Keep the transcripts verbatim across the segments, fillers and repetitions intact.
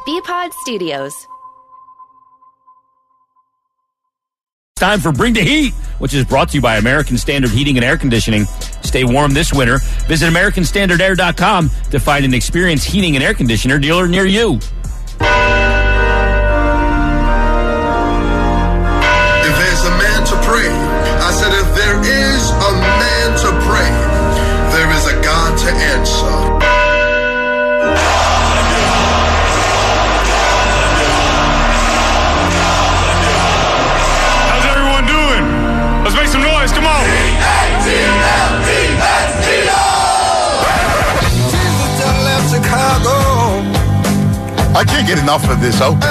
B-Pod Studios. Time for Bring the Heat, which is brought to you by American Standard Heating and Air Conditioning. Stay warm this winter. Visit American Standard Air dot com to find an experienced heating and air conditioner dealer near you. If there's a man to pray, I said if there is a man to pray, there is a God to answer. Let's make some noise. Come on. I can't get enough of this, oh.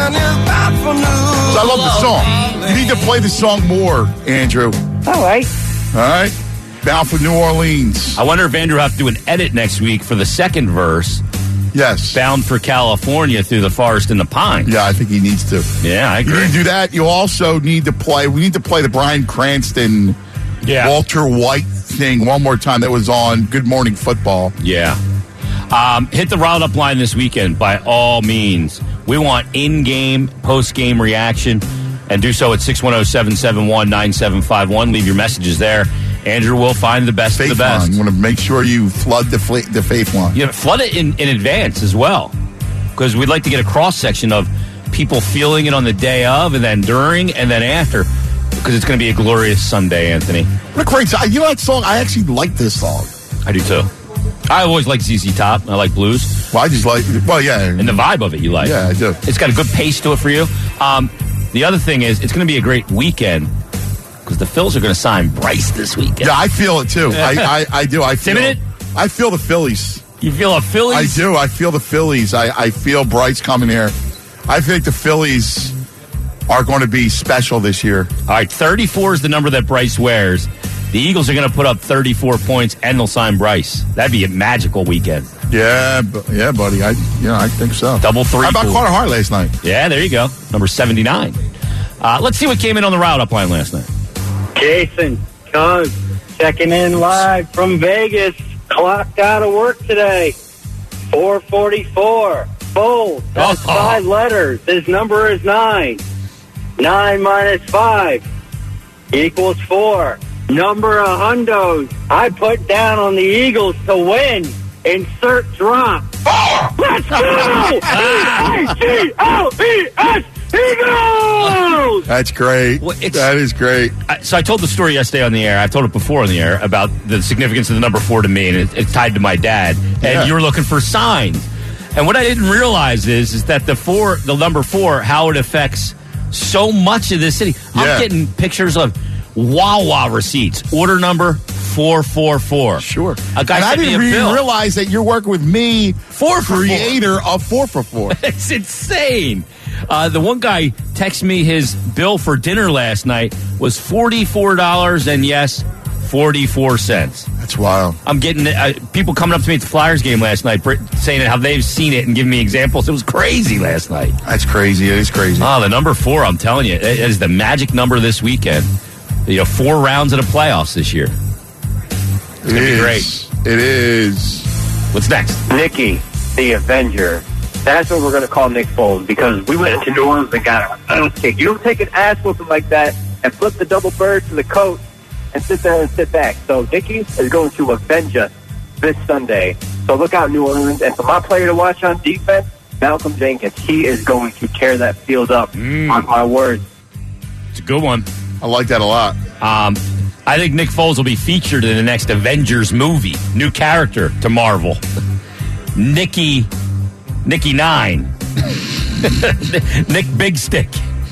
I love the song. You need to play the song more, Andrew. All right. All right. Bound for New Orleans. I wonder if Andrew will have to do an edit next week for the second verse. Yes. Bound for California through the forest and the pines. Yeah, I think he needs to. Yeah, I agree. You need to do that. You also need to play, we need to play the Bryan Cranston, yeah. Walter White thing one more time that was on Good Morning Football. Yeah. Um, hit the Riled Up line this weekend by all means. We want in-game, post-game reaction, and do so at six one zero, seven seven one, nine seven five one. Leave your messages there. Andrew will find the best faith of the best. Line. You want to make sure you flood the, fl- the faith line. You know, flood it in, in advance as well, because we'd like to get a cross-section of people feeling it on the day of, and then during, and then after, because it's going to be a glorious Sunday, Anthony. What a great song. You know that song? I actually like this song. I do too. I always like Z Z Top. I like blues. Well, I just like, well, yeah. And the vibe of it you like. Yeah, I do. It's got a good pace to it for you. Um, the other thing is, it's going to be a great weekend, because the Phils are going to sign Bryce this weekend. Yeah, I feel it too. I, I, I do. I feel it. I feel the Phillies. You feel a Phillies? I do. I feel the Phillies. I, I feel Bryce coming here. I think the Phillies are going to be special this year. All right, thirty-four is the number that Bryce wears. The Eagles are going to put up thirty-four points, and they'll sign Bryce. That'd be a magical weekend. Yeah, yeah, buddy. I yeah, I think so. Double three. How about pool. Carter Hart last night? Yeah, there you go. Number seventy-nine. Uh, let's see what came in on the Riled Up line last night. Jason, Cuz, checking in live from Vegas. Clocked out of work today. four forty-four. Bold. That's Oh. five letters. His number is nine. Nine minus five equals four. Number of hundos I put down on the Eagles to win. Insert drop. Let's go! E A G L E S Eagles! That's great. Well, it's- that is great. I, so I told the story yesterday on the air. I've told it before on the air about the significance of the number four to me, and it, it's tied to my dad. And Yeah. you were looking for signs. And what I didn't realize is, is that the four, the number four, how it affects so much of this city. I'm Yeah. getting pictures of Wawa receipts. Order number four four four. Sure. A guy and I sent me didn't a re- bill. realize that you're working with me, Four for four. creator of four for four. It's insane. Uh, the one guy texted me his bill for dinner last night was forty-four dollars and yes, forty-four cents. That's wild. I'm getting uh, people coming up to me at the Flyers game last night Brit, saying how they've seen it and giving me examples. It was crazy last night. That's crazy. It is crazy. Oh, the number four, I'm telling you, it is the magic number this weekend. You know, four rounds of the playoffs this year. It's going to be great. It is. What's next? Nikki, the Avenger. That's what we're going to call Nick Foles, because we went into New Orleans and got an ass kick. You don't take an ass whooping like that and flip the double bird to the coach and sit there and sit back. So Nikki is going to avenge us this Sunday. So look out, New Orleans. And for my player to watch on defense, Malcolm Jenkins. He is going to tear that field up, Mm. on my word. It's a good one. I like that a lot. Um, I think Nick Foles will be featured in the next Avengers movie. New character to Marvel. Nicky, Nicky Nine. Nick Big Stick.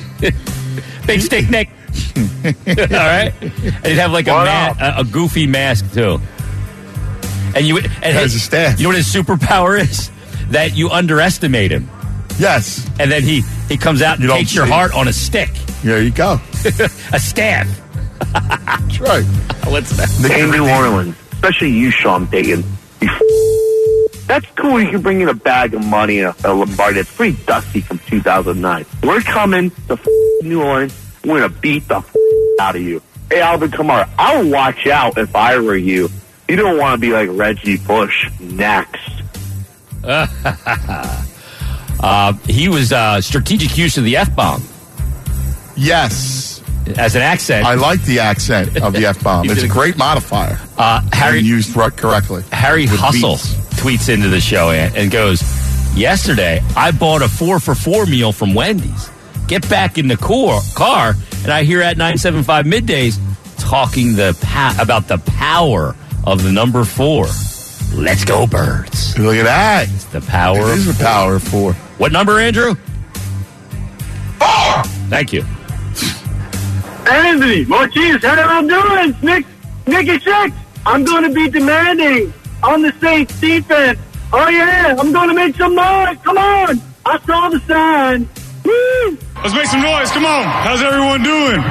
Big Stick Nick. All right? And he'd have like a, ma- a, a goofy mask, too. And you and As a staff. You know what his superpower is? That you underestimate him. Yes. And then he, he comes out and You don't takes your see. heart on a stick. There you go. A staff. That's right. What's that? Hey, New Orleans, especially you, Sean Payton. You f- That's cool. You can bring in a bag of money and a, a Lombardi. It's pretty dusty from two thousand nine. We're coming to f- New Orleans. We're going to beat the f- out of you. Hey, Alvin Kamara, I would watch out if I were you. You don't want to be like Reggie Bush next. All Uh, he was uh, strategic use of the F-bomb. Yes. As an accent. I like the accent of the F-bomb. It's a great modifier. Uh, Harry when used correctly. Harry Hustle beats. tweets into the show and, and goes, yesterday, I bought a four for four meal from Wendy's. Get back in the car, car and I hear at nine seventy-five middays talking the pa- about the power of the number four. Let's go, Birds. Look at that. It's the power It is of the power of four. What number, Andrew? Four! Thank you. Anthony, Martinez, how am I doing? Nick, Nicky Six. I'm going to be demanding on the Saints defense. Oh, yeah, I'm going to make some noise. Come on. I saw the sign. Woo! Let's make some noise. Come on. How's everyone doing?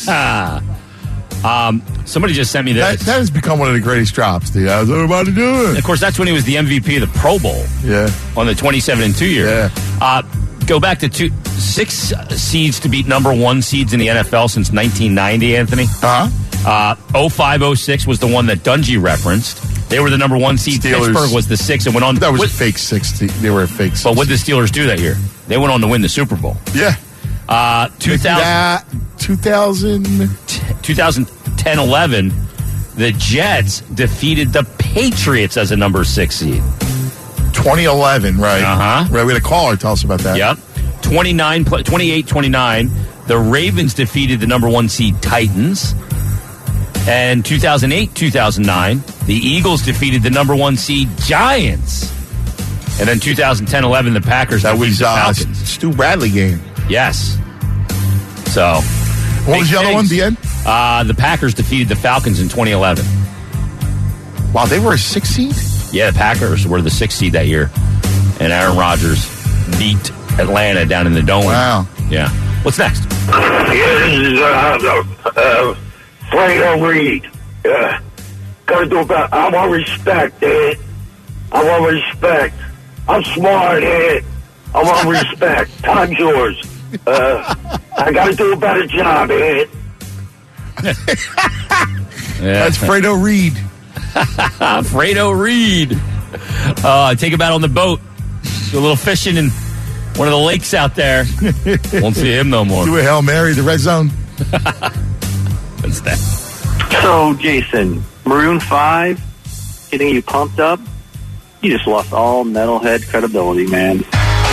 um, somebody just sent me That, this. that has become one of the greatest drops. The how's everybody doing? Of course, that's when he was the M V P of the Pro Bowl. Yeah. On the twenty-seven and two year. Yeah. Uh, go back to two, six seeds to beat number one seeds in the N F L since nineteen ninety, Anthony. Uh-huh. Uh, oh five oh six was the one that Dungy referenced. They were the number one seed. Steelers. Pittsburgh was the six and went on. That was with, a fake six. They were a fake six. But what did the Steelers do that year? They went on to win the Super Bowl. Yeah. Uh, two thousand, two thousand twenty ten eleven, the Jets defeated the Patriots as a number six seed. twenty eleven, right. Uh-huh. Right, we had a caller tell us about that. Yep. twenty-nine, twenty-eight twenty-nine, the Ravens defeated the number one seed Titans. And two thousand eight two thousand nine, the Eagles defeated the number one seed Giants. And then two thousand ten eleven, the Packers That defeated was the uh, Falcons. Stu Bradley game. Yes. So. What was the other one, the end? Uh, the Packers defeated the Falcons in twenty eleven. Wow, they were a six seed? Yeah, the Packers were the sixth seed that year. And Aaron Rodgers beat Atlanta down in the Dome. Wow. Yeah. What's next? Here's uh, uh, Fredo Reed. Uh, gotta do about, I want respect, Ed. I want respect. I'm smart, Ed. I want respect. Time's yours. Uh, I gotta do a better job, Ed. Yeah. That's Fredo Reed. Fredo Reed. Uh, take him out on the boat. Do a little fishing in one of the lakes out there. Won't see him no more. Do a Hail Mary, the red zone. What's that? So, Jason, Maroon five, getting you pumped up? You just lost all metalhead credibility, man.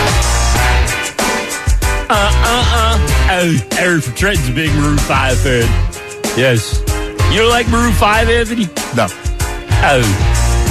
Uh-uh-uh. Oh, Eric from Trenton's a big Maroon five fan. Yes. You don't like Maroon five, Anthony? No. Oh.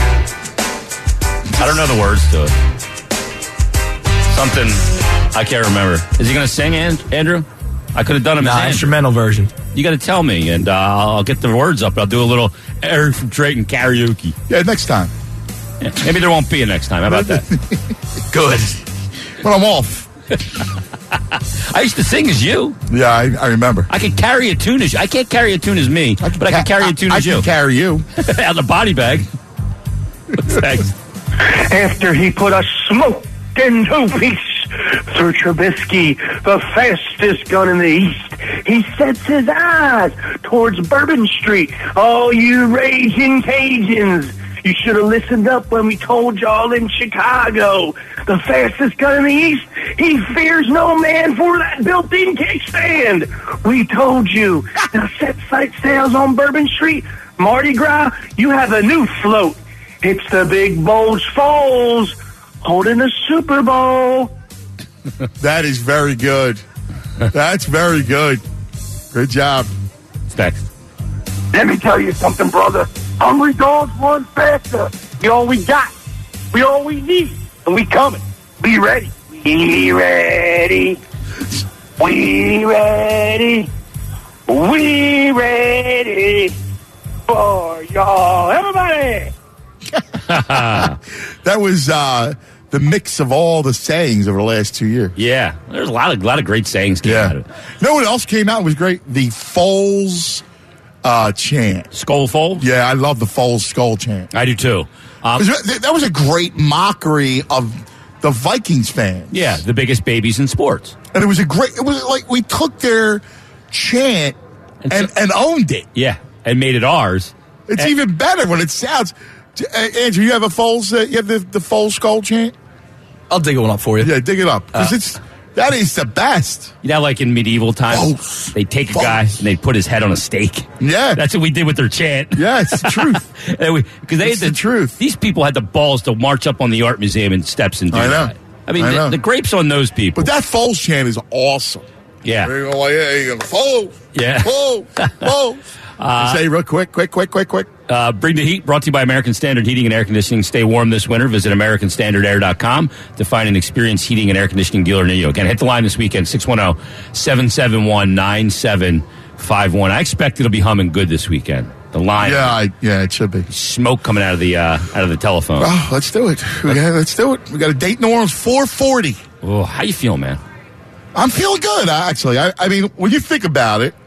I don't know the words to it. Something I can't remember. Is he going to sing, and- Andrew? I could have done him Nah, as Andrew. instrumental version. You got to tell me, and uh, I'll get the words up. I'll do a little Eric from Trenton karaoke. Yeah, next time. Yeah, maybe there won't be a next time. How about that? Good. When I'm off. I used to sing as you. Yeah, I, I remember. I could carry a tune as you. I can't carry a tune as me, I can but I ca- can carry a tune I, as I you. can carry you. Out of the body bag. What's next? After he put a smoke into peace through Trubisky, the fastest gun in the East, he sets his eyes towards Bourbon Street. Oh, you raging Cajuns, you should have listened up when we told y'all in Chicago. The fastest gun in the East, he fears no man for that built-in kickstand. We told you. Now set sight sails on Bourbon Street. Mardi Gras, you have a new float. It's the Big Bulge Falls holding the Super Bowl. That is very good. That's very good. Good job. What's next? Let me tell you something, brother. Hungry dogs run faster. We all we got. We all we need. And we coming. We ready. We ready. We ready. We ready for y'all. Everybody. That was uh, the mix of all the sayings over the last two years. Yeah, there's a lot of lot of great sayings came out Yeah. of it. You know what else came out and was great? The Foles uh, chant. Skull Fold? Yeah, I love the Foles skull chant. I do too. Um, That that was a great mockery of the Vikings fans. yeah, the biggest babies in sports. And it was a great, it was like we took their chant And and, so- and owned it. Yeah, and made it ours. It's And- even better when it sounds. Uh, Andrew, you have a Foles, uh, you have the, the Foles skull chant? I'll dig one up for you. Yeah, dig it up. Because uh, it's that is the best. You know, like in medieval times, False. they take a False. guy and they put his head on a stake. Yeah. That's what we did with their chant. Yeah, it's the truth. Because they it's had the, the truth. These people had the balls to march up on the art museum and steps and do I know. that. I mean, I the, know. the grapes on those people. But that Foles chant is awesome. Yeah. They go like, yeah, you go, Foles. Yeah. Foles. Foles. Uh, say real quick, quick, quick, quick, quick. Uh, Bring the Heat, brought to you by American Standard Heating and Air Conditioning. Stay warm this winter. Visit American Standard Air dot com to find an experienced heating and air conditioning dealer near you. Again, hit the line this weekend, six one zero, seven seven one, nine seven five one. I expect it'll be humming good this weekend. The line. Yeah, I, yeah, it should be. Smoke coming out of the uh, out of the telephone. Oh, let's do it. We got, let's do it. We got a date in New Orleans, four forty. Oh, how you feel, man? I'm feeling good, actually. I, I mean, when you think about it,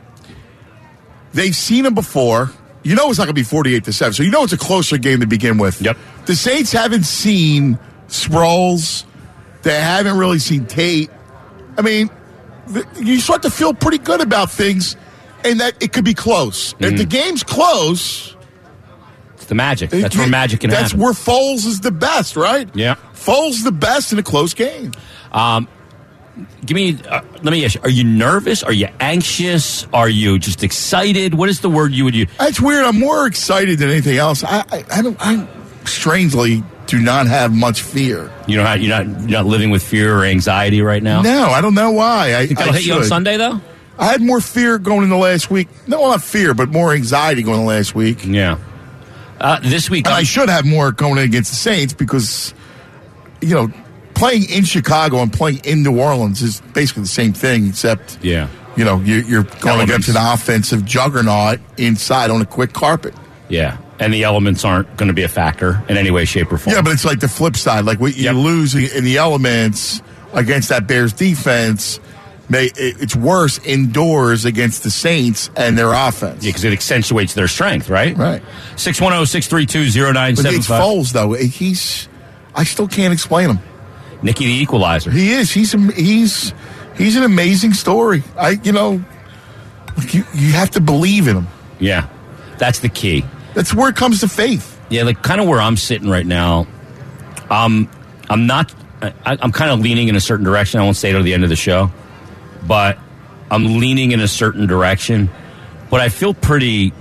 they've seen him before. You know it's not going to be forty-eight to seven, so you know it's a closer game to begin with. Yep. The Saints haven't seen Sproles. They haven't really seen Tate. I mean, th- you start to feel pretty good about things, and that it could be close. Mm-hmm. If the game's close... It's the magic. That's it, where magic can that's happen. That's where Foles is the best, right? Yeah. Foles is the best in a close game. Um... Give me. Uh, let me ask you: are you nervous? Are you anxious? Are you just excited? What is the word you would use? It's weird. I'm more excited than anything else. I, I, I don't. I strangely do not have much fear. You know, you're not you're not living with fear or anxiety right now. No, I don't know why. I think that'll I hit you on Sunday, though. I had more fear going into last week. No, not fear, but more anxiety going into last week. Yeah. Uh, this week, and I should have more going in against the Saints because, you know. Playing in Chicago and playing in New Orleans is basically the same thing, except yeah, you know you're, you're going elements. against an offensive juggernaut inside on a quick carpet. Yeah, and the elements aren't going to be a factor in any way, shape, or form. Yeah, but it's like the flip side. Like what you yep. lose in the elements against that Bears defense, may it's worse indoors against the Saints and their offense. Yeah, because it accentuates their strength, right? Right. six one zero, six three two, zero nine seven five. But it's Foles, though. He's I still can't explain him. Nicky the Equalizer. He is. He's he's he's an amazing story. I you know you you have to believe in him. Yeah, that's the key. That's where it comes to faith. Yeah, like kind of where I'm sitting right now. Um, I'm not. I, I'm kind of leaning in a certain direction. I won't say it at the end of the show, but I'm leaning in a certain direction. But I feel pretty.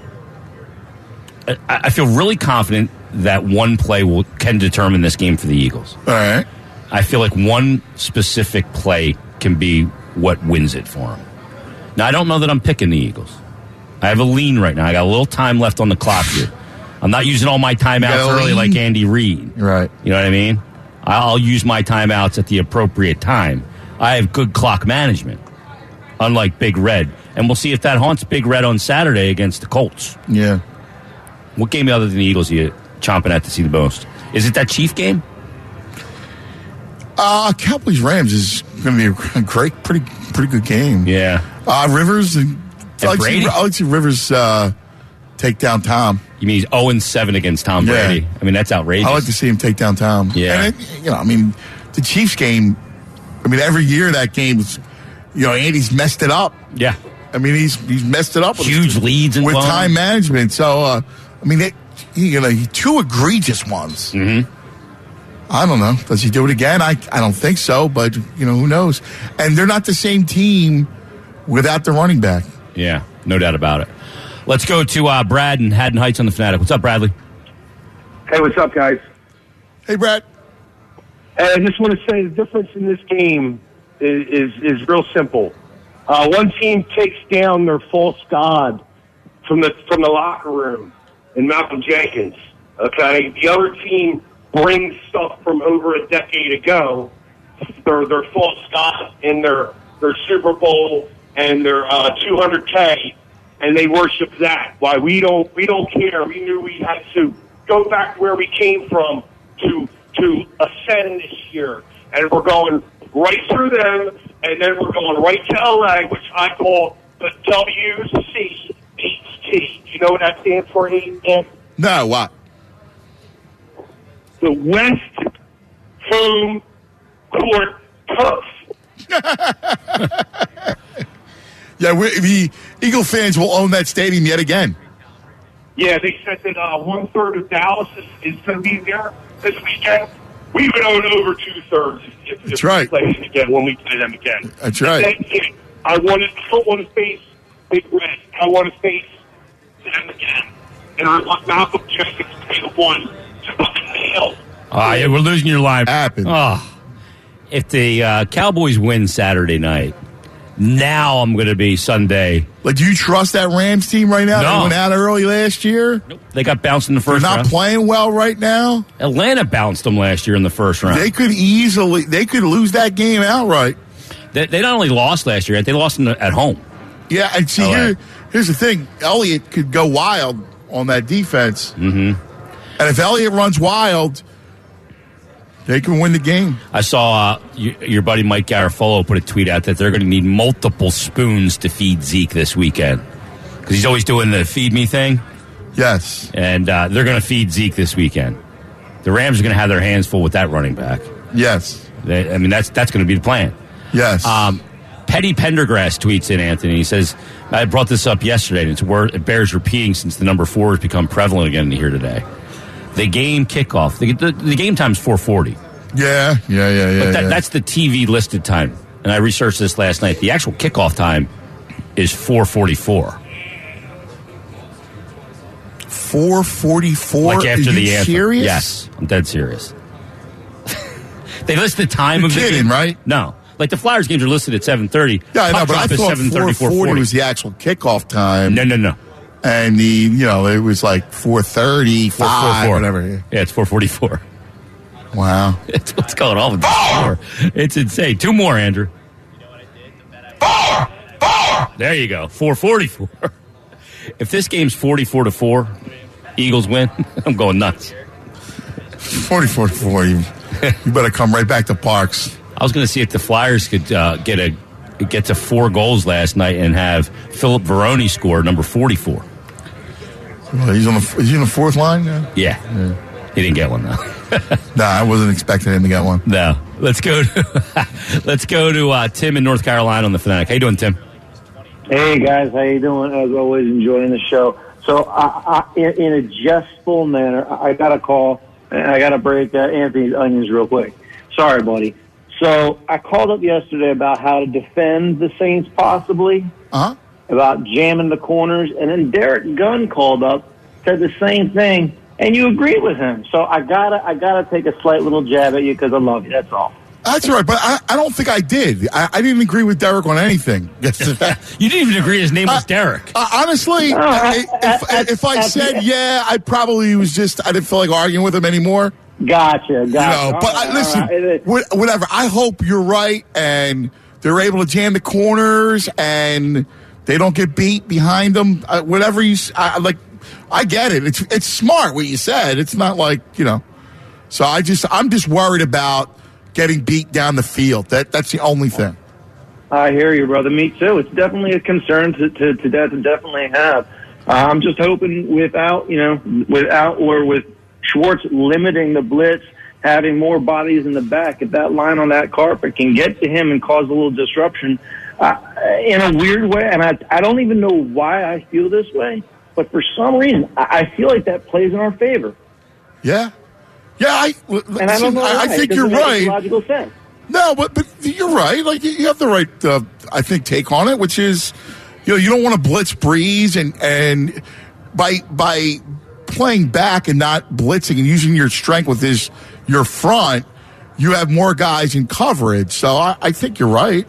I, I feel really confident that one play will can determine this game for the Eagles. All right. I feel like one specific play can be what wins it for them. Now, I don't know that I'm picking the Eagles. I have a lean right now. I got a little time left on the clock here. I'm not using all my timeouts early like Andy Reid. Right. You know what I mean? I'll use my timeouts at the appropriate time. I have good clock management, unlike Big Red. And we'll see if that haunts Big Red on Saturday against the Colts. Yeah. What game other than the Eagles are you chomping at to see the most? Is it that Chief game? Uh, Cowboys Rams is going to be a great, pretty, pretty good game. Yeah. Uh, Rivers and, and I like Brady. See, I like to see Rivers uh, take down Tom. You mean he's oh and seven against Tom yeah. Brady? I mean that's outrageous. I like to see him take down Tom. Yeah. And it, you know, I mean, the Chiefs game. I mean, every year that game was, you know, Andy's messed it up. Yeah. I mean, he's he's messed it up. Huge with, leads and with time management. So, uh, I mean, it, you know, two egregious ones. Mm-hmm. I don't know. Does he do it again? I I don't think so, but, you know, who knows? And they're not the same team without the running back. Yeah, no doubt about it. Let's go to uh, Brad in Haddon Heights on the Fanatic. What's up, Bradley? Hey, what's up, guys? Hey, Brad. And I just want to say the difference in this game is is, is real simple. Uh, one team takes down their false god from the from the locker room in Malcolm Jenkins. Okay, the other team brings stuff from over a decade ago, their their false god in their their Super Bowl and their uh, two hundred K, and they worship that. Why we don't we don't care. We knew we had to go back to where we came from to to ascend this year, and we're going right through them, and then we're going right to L A, which I call the W C H T. Do you know what that stands for, Ian? No, what? The West Home Court Turf. Yeah, we, the Eagle fans will own that stadium yet again. Yeah, they said that uh, one third of Dallas is, is going to be there this weekend. we would own over two-thirds if, That's if right. we played them again when we play them again. That's right. And then, I, want to, I don't want to face Big Red. I want to face them again. And I want Malcolm Jenkins to be the one to fucking nail. Ah, yeah, we're losing your line. Happened. Oh. If the uh, Cowboys win Saturday night, now I'm going to be Sunday. Like, do you trust that Rams team right now? No. They went out early last year. Nope. They got bounced in the They're first not round. playing well right now. Atlanta bounced them last year in the first round. They could easily, they could lose that game outright. They, they not only lost last year, they lost them at home. Yeah, and see, L A. here, here's the thing. Elliott could go wild on that defense. Mm-hmm. And if Elliott runs wild, they can win the game. I saw uh, you, your buddy Mike Garafolo put a tweet out that they're going to need multiple spoons to feed Zeke this weekend. Because he's always doing the feed me thing. Yes. And uh, they're going to feed Zeke this weekend. The Rams are going to have their hands full with that running back. Yes. They, I mean, that's that's going to be the plan. Yes. Um, Petty Pendergrass tweets in, Anthony. He says, I brought this up yesterday, and it's word, it bears repeating since the number four has become prevalent again here today. The game kickoff, the, the, the game time's four forty. Yeah, yeah, yeah, yeah, But that, yeah. that's the T V listed time. And I researched this last night. The actual kickoff time is four forty-four. four forty-four? Like after Are the you anthem. serious? Yes, I'm dead serious. They list the time You're of the kidding, game. right? No. Like the Flyers games are listed at seven thirty. Yeah, I know, Puck but I drop is thought seven thirty, four forty was the actual kickoff time. No, no, no. And the, you know, it was like four thirty, four five, forty-four. whatever. Yeah, it's four forty-four. Wow. It's what's going on with this score. It's insane. Two more, Andrew. There you go. four forty-four. If this game's forty-four to four, Eagles win, I'm going nuts. forty-four to four. You, you better come right back to Parks. I was going to see if the Flyers could uh, get a get to four goals last night and have Philip Veroni score number forty-four. Well, he's on the is he on the fourth line now? Yeah. yeah. He didn't get one though. No, I wasn't expecting him to get one. No. Let's go to let's go to uh, Tim in North Carolina on the Fanatic. How you doing, Tim? Hey guys, how you doing? As always, enjoying the show. So, I, I, in, in a jestful manner, I, I got a call and I got to break uh, Anthony's onions real quick. Sorry, buddy. So, I called up yesterday about how to defend the Saints, possibly. Uh huh. About jamming the corners, and then Derek Gunn called up, said the same thing, and you agreed with him. So I gotta, I gotta take a slight little jab at you because I love you. That's all. That's all right, but I, I don't think I did. I, I didn't agree with Derek on anything. You didn't even agree his name was Uh, Derek. Uh, honestly, No, I, I- if, I- if I I- said yeah, I probably was just I didn't feel like arguing with him anymore. Gotcha, gotcha. You know, All but right, I, listen, all right. wh- whatever. I hope you're right, and they're able to jam the corners, and they don't get beat behind them. Uh, whatever you s- I, like, I get it. It's it's smart what you said. It's not like you know. So I just I'm just worried about getting beat down the field. That that's the only thing. I hear you, brother. Me too. It's definitely a concern to to, to, to definitely have. Uh, I'm just hoping without, you know, without or with Schwartz limiting the blitz, having more bodies in the back, if that line on that carpet can get to him and cause a little disruption uh, in a weird way. And I, I don't even know why I feel this way, but for some reason, I, I feel like that plays in our favor. Yeah, yeah. I listen, And I don't know why. I, I think It you're doesn't make right. logical sense. No, but but you're right. Like you have the right, uh, I think, take on it, which is, you know, you don't want to blitz Breeze, and and by by playing back and not blitzing and using your strength with his your front, you have more guys in coverage. So I, I think you're right.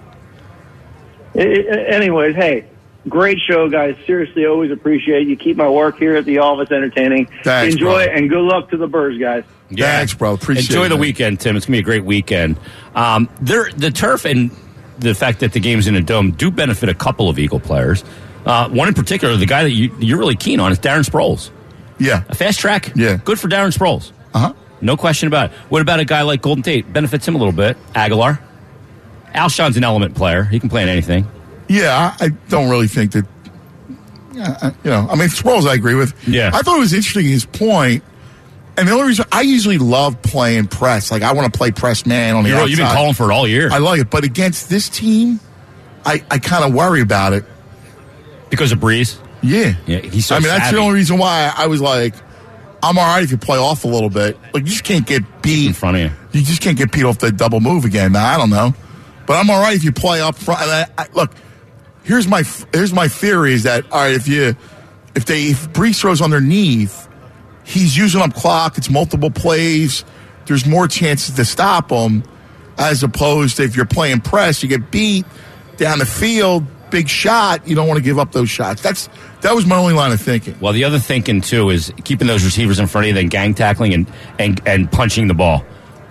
I- I- anyways, hey, great show, guys. Seriously, always appreciate you. Keep my work here at the office entertaining. Thanks, Enjoy bro. and good luck to the Birds, guys. Thanks, bro. Appreciate Enjoy it, the man. weekend, Tim. It's going to be a great weekend. Um, there, the turf and the fact that the game's in a dome do benefit a couple of Eagle players. Uh, one in particular, the guy that you, you're really keen on is Darren Sproles. Yeah. A fast track. Yeah. Good for Darren Sproles. Uh huh. No question about it. What about a guy like Golden Tate? Benefits him a little bit. Aguilar. Alshon's an element player. He can play in anything. Yeah, I, I don't really think that. Yeah, I, you know, I mean, Sproles, I agree with. Yeah. I thought it was interesting his point. And the only reason I usually love playing press, like I want to play press man on the You're, outside. you've been calling for it all year. I like it, but against this team, I, I kind of worry about it. Because of Breeze? Yeah, Yeah, he's so I mean, that's savvy. the only reason why I was like, I'm all right if you play off a little bit. Like you just can't get beat beat in front of you. You just can't get beat off the double move again. I don't know, but I'm all right if you play up front. I, I, look, here's my here's my theory: is that all right if you if they if Brees throws underneath, he's using up clock. It's multiple plays. There's more chances to stop him, as opposed to if you're playing press, you get beat down the field. Big shot, you don't want to give up those shots. That's that was my only line of thinking. Well, the other thinking too is keeping those receivers in front of you, then gang tackling and and, and punching the ball,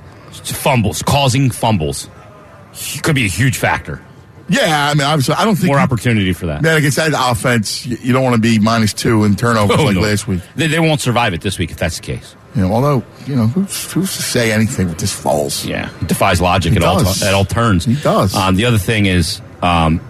fumbles, causing fumbles, could be a huge factor. Yeah, I mean, obviously, I don't think more you, opportunity for that. Man, against that offense, you, you don't want to be minus two in turnovers oh, like no. last week. They, they won't survive it this week if that's the case. You know, although you know who's, who's to say anything with this falls? Yeah, it defies logic He at does. all at all turns. He does. Um, the other thing is. Um,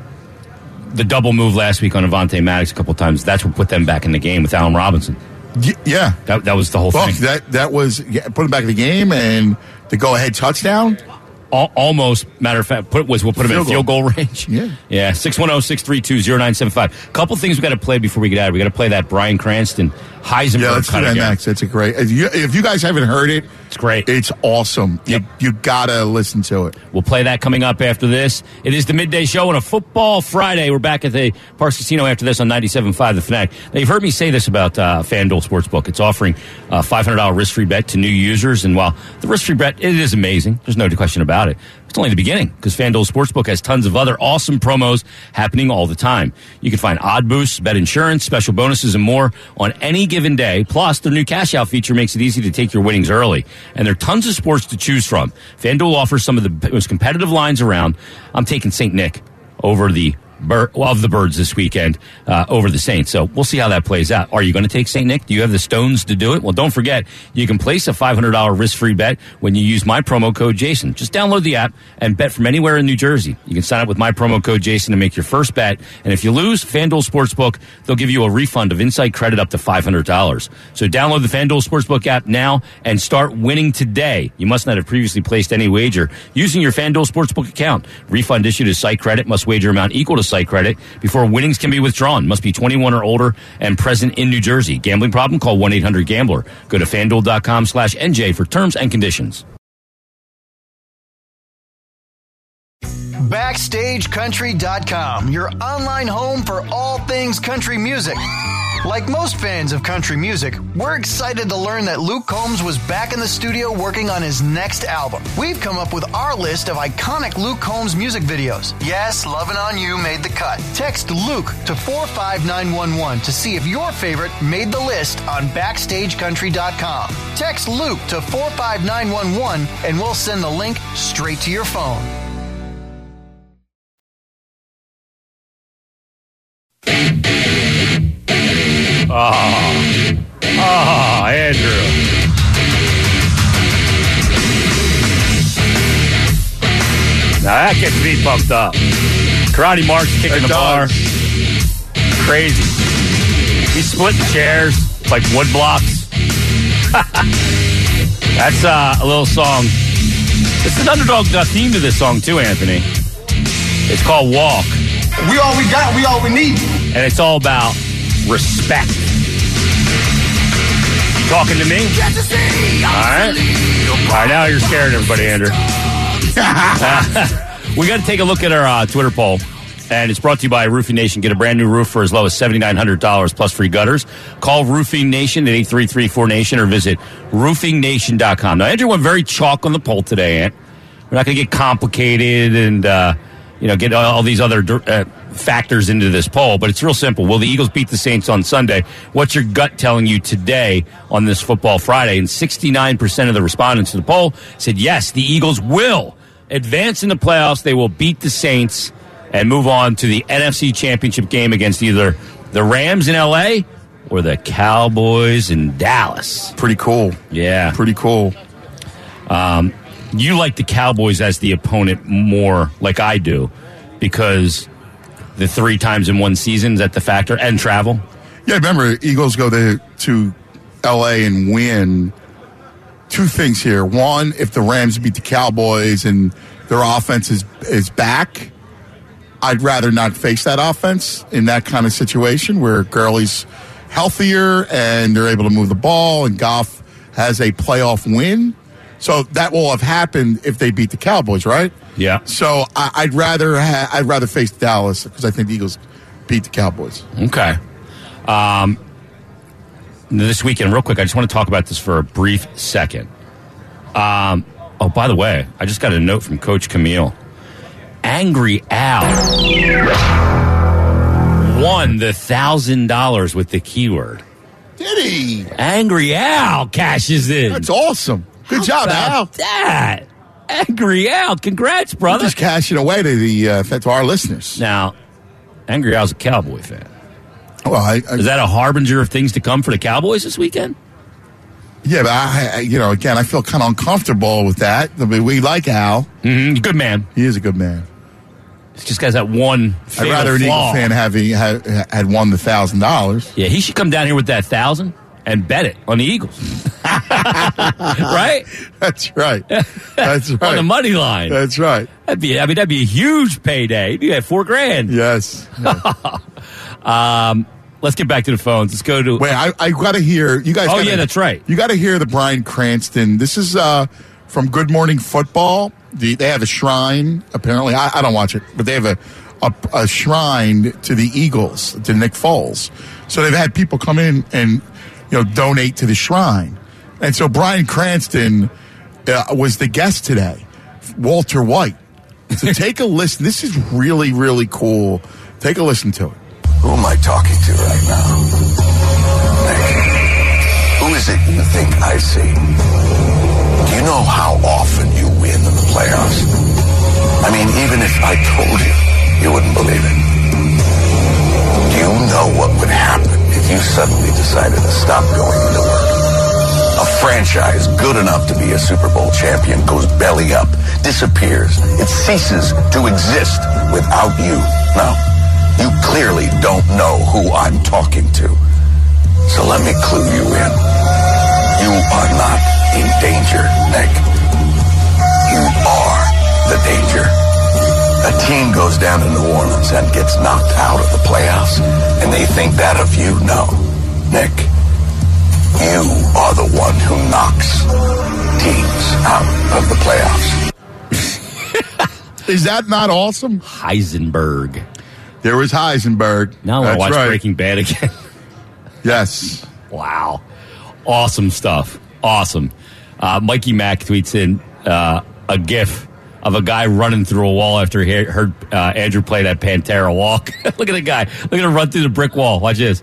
The double move last week on Avonte Maddox a couple times, that's what put them back in the game with Allen Robinson. Yeah. That that was the whole Fuck, thing. That, that was yeah, put him back in the game and the go-ahead touchdown. Al- almost, matter of fact, put was we'll put him in field goal range. Yeah. Yeah, six one zero, six three two, zero nine seven five. A couple things we got to play before we get out. We got to play that Bryan Cranston Heisenberg Yeah, let's do cut that again. next. That's a great. If you, if you guys haven't heard it, It's great. It's awesome. Yep. You, you gotta listen to it. We'll play that coming up after this. It is the midday show on a football Friday. We're back at the Parks Casino after this on ninety-seven point five The Fanatic. Now, you've heard me say this about uh, FanDuel Sportsbook. It's offering a five hundred dollars risk-free bet to new users. And while the risk-free bet, it is amazing. There's no question about it. It's only the beginning because FanDuel Sportsbook has tons of other awesome promos happening all the time. You can find odd boosts, bet insurance, special bonuses, and more on any given day. Plus, their new cash-out feature makes it easy to take your winnings early. And there are tons of sports to choose from. FanDuel offers some of the most competitive lines around. I'm taking Saint Nick over the Bir- of the Birds this weekend uh, over the Saints. So we'll see how that plays out. Are you going to take Saint Nick? Do you have the stones to do it? Well, don't forget, you can place a five hundred dollars risk-free bet when you use my promo code Jason. Just download the app and bet from anywhere in New Jersey. You can sign up with my promo code Jason to make your first bet. And if you lose, FanDuel Sportsbook, they'll give you a refund of Insight credit up to five hundred dollars. So download the FanDuel Sportsbook app now and start winning today. You must not have previously placed any wager using your FanDuel Sportsbook account. Refund issued as site credit. Must wager amount equal to site credit before winnings can be withdrawn. Must be twenty-one or older and present in New Jersey. Gambling problem? Call one eight hundred gambler. Go to FanDuel.com slash NJ for terms and conditions. Backstage Country dot com, your online home for all things country music. Like most fans of country music, we're excited to learn that Luke Combs was back in the studio working on his next album. We've come up with our list of iconic Luke Combs music videos. Yes, Lovin' On You made the cut. Text Luke to four five nine one one to see if your favorite made the list on Backstage Country dot com. Text Luke to four five nine one one and we'll send the link straight to your phone. Oh, oh, Andrew. Now that gets me pumped up. Karate Mark's kicking the bar. Crazy. He's splitting chairs like wood blocks. That's uh, a little song. It's an underdog theme to this song too, Anthony. It's called Walk. We all we got, we all we need. And it's all about respect. Talking to me? All right. All right, now you're scaring everybody, Andrew. uh, we got to take a look at our uh, Twitter poll. And it's brought to you by Roofing Nation. Get a brand new roof for as low as seven thousand nine hundred dollars plus free gutters. Call Roofing Nation at eight three three four nation or visit roofing nation dot com. Now, Andrew went very chalk on the poll today, Ant. We're not going to get complicated and, uh, you know, get all these other uh, factors into this poll, but it's real simple. Will the Eagles beat the Saints on Sunday? What's your gut telling you today on this Football Friday? And sixty-nine percent of the respondents to the poll said, yes, the Eagles will advance in the playoffs. They will beat the Saints and move on to the N F C Championship game against either the Rams in L A or the Cowboys in Dallas. Pretty cool. Yeah. Pretty cool. Um, you like the Cowboys as the opponent more like I do because the three times in one season, is that the factor? And travel? Yeah, remember, Eagles go to, to L A and win. Two things here. One, if the Rams beat the Cowboys and their offense is, is back, I'd rather not face that offense in that kind of situation where Gurley's healthier and they're able to move the ball and Goff has a playoff win. So that will have happened if they beat the Cowboys, right? Yeah. So I, I'd rather ha- I'd rather face Dallas because I think the Eagles beat the Cowboys. Okay. Um, this weekend, real quick, I just want to talk about this for a brief second. Um, oh, by the way, I just got a note from Coach Camille. Angry Al won the one thousand dollars with the keyword. Did he? Angry Al cashes in. That's awesome. Good How job, about Al. that? Angry Al. Congrats, brother. Just cashing away to the uh, to our listeners. Now, Angry Al's a Cowboy fan. Well, I, I, Is that a harbinger of things to come for the Cowboys this weekend? Yeah, but I, I, you know, again, I feel kind of uncomfortable with that. I mean, we like Al. Mm-hmm. Good man. He is a good man. It's just guys that one. I'd rather an Eagle fan having had, had won the thousand dollars. Yeah, he should come down here with that thousand and bet it on the Eagles. Right? That's right. That's right. On the money line. That's right. That'd be. I mean, that'd be a huge payday. You had four grand. Yes. yes. um. Let's get back to the phones. Let's go to. Wait, I, I got to hear you guys. Oh gotta, yeah, that's right. You got to hear the Bryan Cranston. This is uh, from Good Morning Football. The, they have a shrine. Apparently, I, I don't watch it, but they have a, a a shrine to the Eagles, to Nick Foles. So they've had people come in and you know donate to the shrine. And so Bryan Cranston uh, was the guest today. Walter White. So take a listen. This is really really cool. Take a listen to it. Who am I talking to right now? Nick, who is it you think I see? Do you know how often you win in the playoffs? I mean, even if I told you, you wouldn't believe it. Do you know what would happen if you suddenly decided to stop going into work? A franchise good enough to be a Super Bowl champion goes belly up, disappears. It ceases to exist without you. No. You clearly don't know who I'm talking to. So let me clue you in. You are not in danger, Nick. You are the danger. A team goes down to New Orleans and gets knocked out of the playoffs, and they think that of you? No. Nick, you are the one who knocks teams out of the playoffs. Is that not awesome? Heisenberg. There was Heisenberg. Now I want to watch right. Breaking Bad again. Yes. Wow. Awesome stuff. Awesome. Uh, Mikey Mack tweets in uh, a GIF of a guy running through a wall after he heard uh, Andrew play that Pantera walk. Look at the guy. Look at him run through the brick wall. Watch this.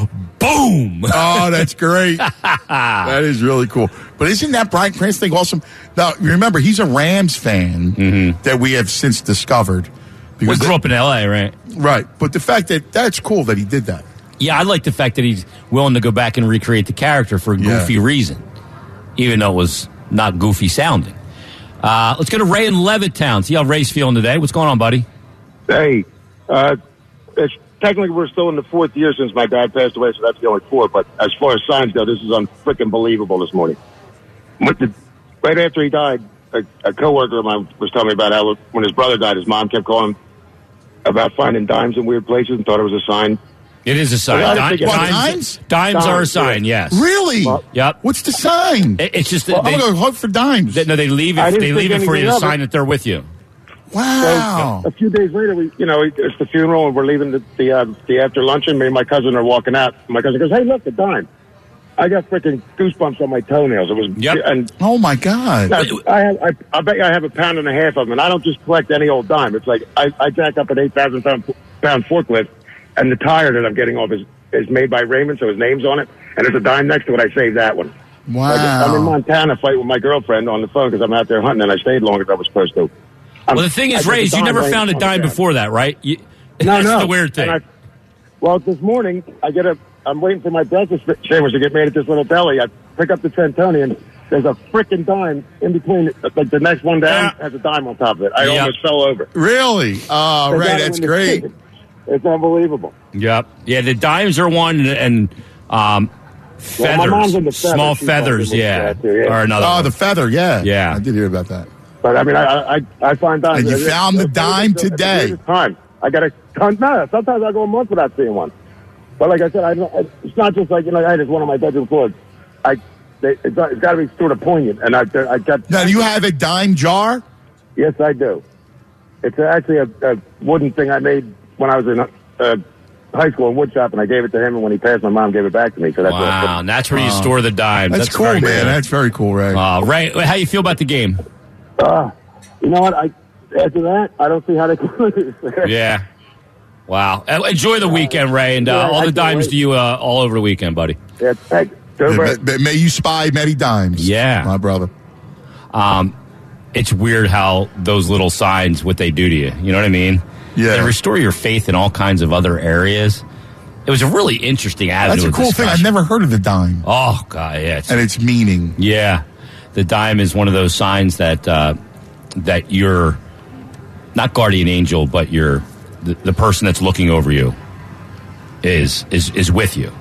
Boom! Oh, that's great. That is really cool. But isn't that Bryan Cranston thing awesome? Now, remember, he's a Rams fan mm-hmm. that we have since discovered. Because we grew up in L A, right? Right. But the fact that that's cool that he did that. Yeah, I like the fact that he's willing to go back and recreate the character for a goofy yeah. reason, even though it was not goofy sounding. Uh, let's go to Ray in Levittown. See how Ray's feeling today. What's going on, buddy? Hey, uh, it's, technically we're still in the fourth year since my dad passed away, so that's the only four. But as far as signs go, this is unfreaking believable this morning. The, right after he died, a, a coworker of mine was telling me about how when his brother died, his mom kept calling him about finding dimes in weird places and thought it was a sign. It is a sign. Di- dimes, dimes? Dimes dimes are a sign, yes. Really? Well, yep. What's the sign? It, it's just that well, they, I'm going to hunt for dimes. They, no, they leave it. They leave it for you to sign that they're with you. Wow. So, a few days later, we, you know, it's the funeral, and we're leaving the the, uh, the after luncheon. Me and my cousin are walking out. My cousin goes, "Hey, look, the dime." I got freaking goosebumps on my toenails. It was, yep. and oh my god! I, I, have, I, I bet you I have a pound and a half of them, and I don't just collect any old dime. It's like I, I jack up an eight thousand pound pound forklift, and the tire that I'm getting off is is made by Raymond, so his name's on it, and there's a dime next to it. I saved that one. Wow! Like, I'm in Montana fighting with my girlfriend on the phone because I'm out there hunting, and I stayed longer than I was supposed to. I'm, well, the thing is, Ray, you never found a dime before that, right? You, no, that's no. the weird thing. I, well, this morning I get a. I'm waiting for my breakfast sandwich to get made at this little deli. I pick up the Trentonian. There's a freaking dime in between. Like the next one down yeah. has a dime on top of it. I yep. almost fell over. Really? Oh, uh, right. That's great. It's unbelievable. Yep. Yeah, the dimes are one, and um, feathers, well, my mom's into feathers. Small feathers, yeah. Too, yeah. Or another. Oh, one. the feather, yeah. Yeah. I did hear about that. But I mean, I I, I find dimes. And you it's, found it's, the dime it's, today. It's time. I got a ton. No, sometimes I go a month without seeing one. But like I said, I don't, it's not just like, you know, I just one on my bedroom floor. I they, it's, it's got to be sort of poignant. And I, I got. Now, do you have a dime jar? Yes, I do. It's actually a, a wooden thing I made when I was in uh, high school in woodshop, and I gave it to him. And when he passed, my mom gave it back to me. So that's wow, and that's where you Wow. store the dimes. That's, That's cool, very man. cool. That's very cool, Ray. Uh, Ray, how you feel about the game? Uh, you know what? I after that, I don't see how they can lose. Yeah. Wow. Uh, Enjoy the weekend, Ray, and uh, Yeah, all I the can't dimes wait. to you uh, all over the weekend, buddy. Yeah, thanks. Go Yeah, Birds. may, may you spy many dimes. Yeah. My brother. Um, it's weird how those little signs, what they do to you. You know what I mean? Yeah. They restore your faith in all kinds of other areas. It was a really interesting avenue. That's a of cool thing. I've discussion. never heard of the dime Oh, God, yeah. It's, and its meaning. yeah. The dime is one of those signs that uh, that you're not guardian angel, but you're the, the person that's looking over you is is is with you.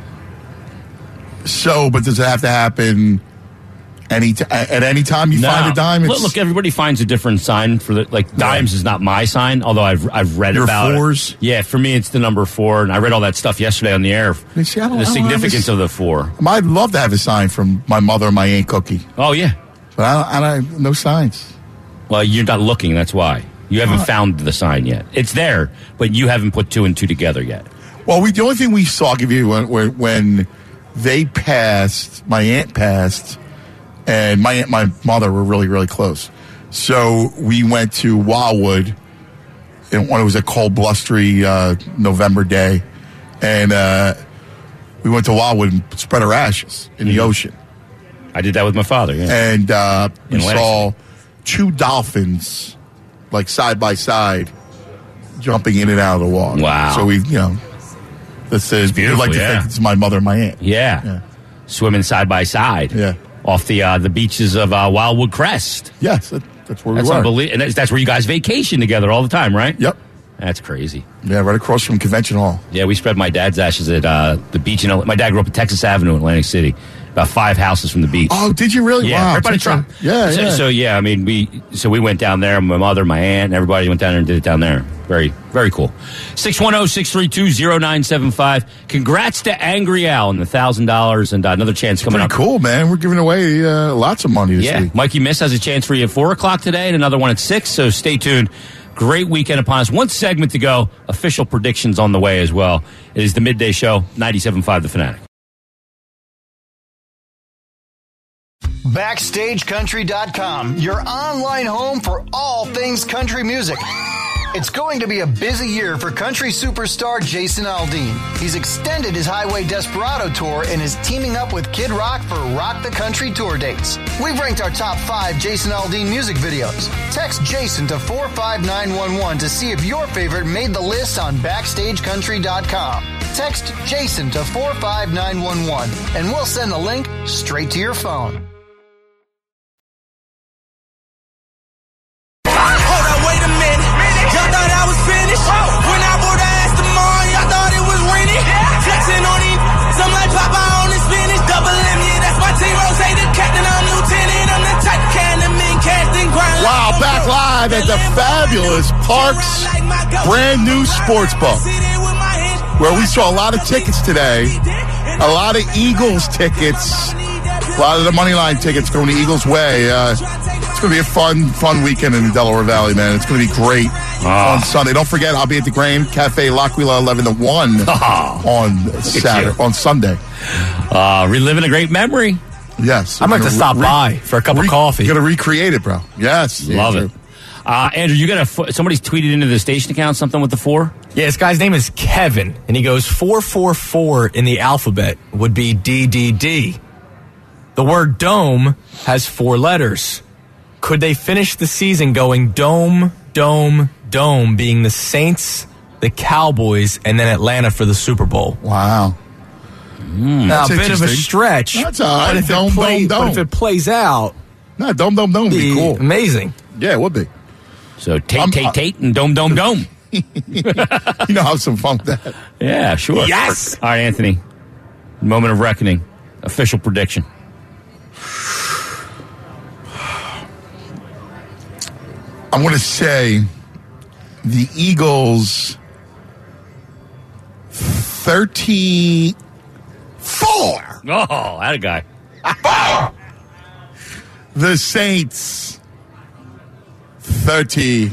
So, but does it have to happen any t- at any time you No. find a dime? Look, look, everybody finds a different sign for the like. Dimes is not my sign, although I've I've read Your about fours? it. Yeah, for me it's the number four, and I read all that stuff yesterday on the air. You see, I don't- the I don't have significance this- of the four. I'd love to have a sign from my mother and my Aunt Cookie, Oh yeah. but I don't, I don't no signs. Well, you're not looking. That's why you haven't found the sign yet. It's there, but you haven't put two and two together yet. Well, we the only thing we saw, I'll give you when, when when they passed, my aunt passed, and my aunt, my mother were really really close. So we went to Wildwood, and when it was a cold, blustery uh, November day, and uh, we went to Wildwood and spread our ashes in the ocean. I did that with my father. Yeah. And uh, we In Atlantic saw two dolphins, like side by side, jumping in and out of the water. Wow. So we, you know, this is beautiful, I'd like to yeah. think it's my mother and my aunt. Yeah. Yeah. Swimming side by side. Yeah. Off the uh, the beaches of uh, Wildwood Crest. Yes, that, that's where That's we were. unbelievable. And that's, that's where you guys vacation together all the time, right? Yep. That's crazy. Yeah, right across from Convention Hall. Yeah, we spread my dad's ashes at uh, the beach. In, my dad grew up at Texas Avenue in Atlantic City, about five houses from the beach. Oh, did you really? Yeah, wow. right by the so- truck. Yeah, so, yeah. So yeah, I mean, we so we went down there. My mother, my aunt, and everybody went down there and did it down there. Very, very cool. six one zero, six three two, zero nine seven five. Congrats to Angry Al and the one thousand dollars and uh, another chance coming Pretty up. cool, man. We're giving away uh, lots of money this Yeah, week. Mikey Miss has a chance for you at four o'clock today and another one at six, so stay tuned. Great weekend upon us. One segment to go. Official predictions on the way as well. It is the Midday Show, ninety-seven point five The Fanatic. Backstage Country dot com, your online home for all things country music. It's going to be a busy year for country superstar Jason Aldean. He's extended his Highway Desperado tour and is teaming up with Kid Rock for Rock the Country tour dates. We've ranked our top five Jason Aldean music videos. Text Jason to four five nine one one to see if your favorite made the list on Backstage Country dot com. Text Jason to four five nine one one and we'll send the link straight to your phone. Hold up, wait a minute. Y'all thought I was finished? When I bought the Aston Martin, y'all thought it was rented? Flexing on these, some like Papa on the spinach. Double M, yeah, that's my team. Rose, the captain, I'm lieutenant. I'm the type of can the men cast and grind. Wow, back live at the fabulous Parks brand new sports book, where we saw a lot of tickets today, a lot of Eagles tickets, a lot of the money line tickets going the Eagles' way. Uh, it's going to be a fun, fun weekend in the Delaware Valley, man. It's going to be great Ah. on Sunday. Don't forget, I'll be at the Grand Cafe L'Aquila eleven to one on Saturday, on Sunday. Uh, reliving a great memory. Yes. I'd like to We're stop gonna by for a cup re- of coffee. Going to recreate it, bro. Yes. Love Andrew. it. Uh, Andrew, you got a fo- somebody's tweeted into the station account something with the four? Yeah, this guy's name is Kevin, and he goes four four four in the alphabet would be D D D. The word dome has four letters. Could they finish the season going dome, dome, dome, being the Saints, the Cowboys, and then Atlanta for the Super Bowl? Wow. Now, a That's bit of a interesting. stretch. That's all right. But if, Dome, it play, dome, but if dome. it plays out, No, dome, dome, dome would be be cool. amazing. Yeah, it would be. So Tate, I'm- Tate, I- Tate, and Dome, Dome, Dome. You know, have some fun with that. Yeah, sure. Yes! All right, Anthony. Moment of reckoning. Official prediction. I'm going to say the Eagles thirty-four. Oh, that a guy. The Saints, thirty.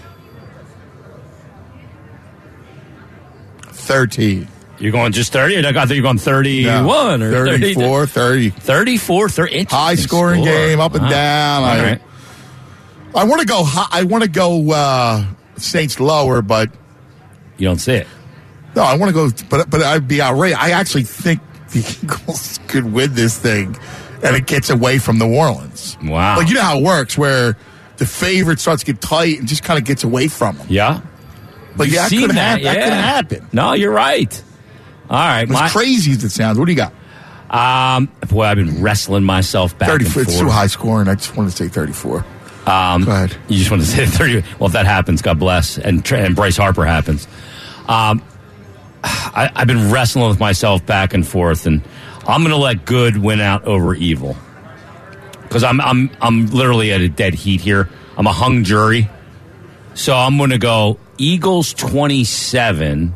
thirty. You're going just thirty? I thought you were going thirty-one no, or thirty-four, thirty. thirty-four, thirty. High scoring score. game, up and wow. down. All I, right. I want to go high, I want to go uh, Saints lower, but you don't see it. No, I want to go, but but I'd be outraged. I actually think the Eagles could win this thing, and it gets away from New Orleans. Wow. Like, you know how it works, where the favorite starts to get tight and just kind of gets away from them. Yeah. But You've yeah, that seen could, that, hap- yeah. that could happen. No, you're right. All right. As my, crazy as it sounds, what do you got? Um, boy, I've been wrestling myself back and forth. It's too high scoring. I just want to say thirty-four. Um, Go ahead. You just want to say thirty. Well, if that happens, God bless. And, and Bryce Harper happens. Um, I, I've been wrestling with myself back and forth, and I'm going to let good win out over evil. Because I'm, I'm, I'm literally at a dead heat here. I'm a hung jury. So I'm going to go Eagles twenty-seven,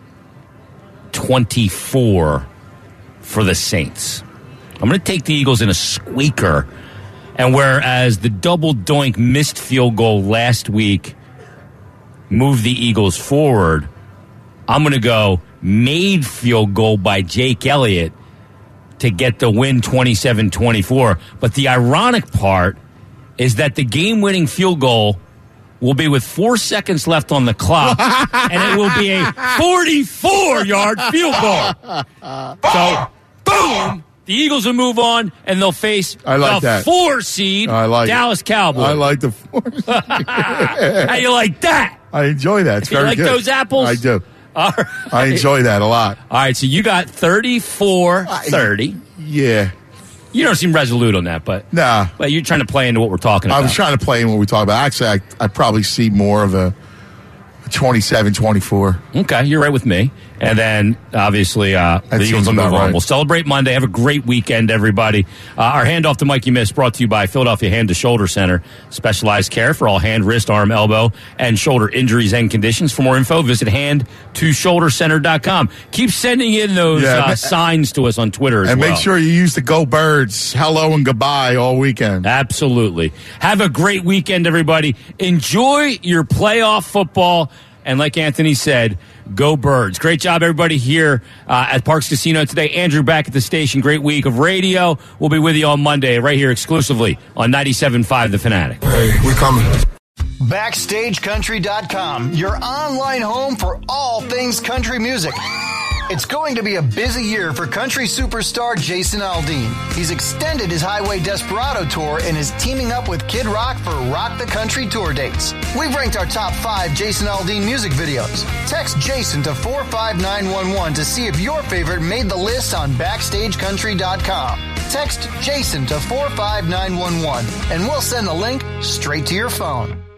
twenty-four for the Saints. I'm going to take the Eagles in a squeaker. And whereas the double doink missed field goal last week moved the Eagles forward, I'm going to go made field goal by Jake Elliott to get the win twenty-seven twenty-four. But the ironic part is that the game-winning field goal will be with four seconds left on the clock, and it will be a forty-four-yard field goal. So, boom! The Eagles will move on, and they'll face I like the that. four seed I like Dallas it. Cowboys. I like the four. How you like that? I enjoy that. It's You very like good. those apples? I do. All right. I enjoy that a lot. All right, so you got thirty-four thirty. Yeah. You don't seem resolute on that, but Nah. but you're trying to play into what we're talking about. I was trying to play in what we talk about. Actually, I, I probably see more of a twenty-seven twenty-four. Okay, you're right with me. And then, obviously, uh, the seems Eagles will move about on. right. We'll celebrate Monday. Have a great weekend, everybody. Uh, our handoff to Mike You Missed brought to you by Philadelphia Hand to Shoulder Center. Specialized care for all hand, wrist, arm, elbow, and shoulder injuries and conditions. For more info, visit hand to shoulder center dot com. Keep sending in those Yeah, uh, ma- signs to us on Twitter as And well. make sure you use the Go Birds hello and goodbye all weekend. Absolutely. Have a great weekend, everybody. Enjoy your playoff football. And like Anthony said, go Birds. Great job, everybody, here uh, at Parks Casino today. Andrew back at the station. Great week of radio. We'll be with you on Monday right here exclusively on ninety-seven point five The Fanatic. Hey, we coming. Backstage Country dot com, your online home for all things country music. It's going to be a busy year for country superstar Jason Aldean. He's extended his Highway Desperado tour and is teaming up with Kid Rock for Rock the Country tour dates. We've ranked our top five Jason Aldean music videos. Text Jason to four five nine one one to see if your favorite made the list on Backstage Country dot com. Text Jason to four five nine one one and we'll send the link straight to your phone.